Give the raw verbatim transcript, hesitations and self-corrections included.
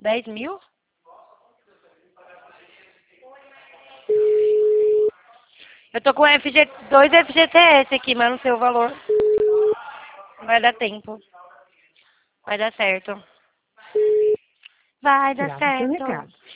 Dez mil? Eu tô com F G, dois F G T S aqui, mas não sei o valor. Vai dar tempo. Vai dar certo. Vai dar Grava seu certo. recado.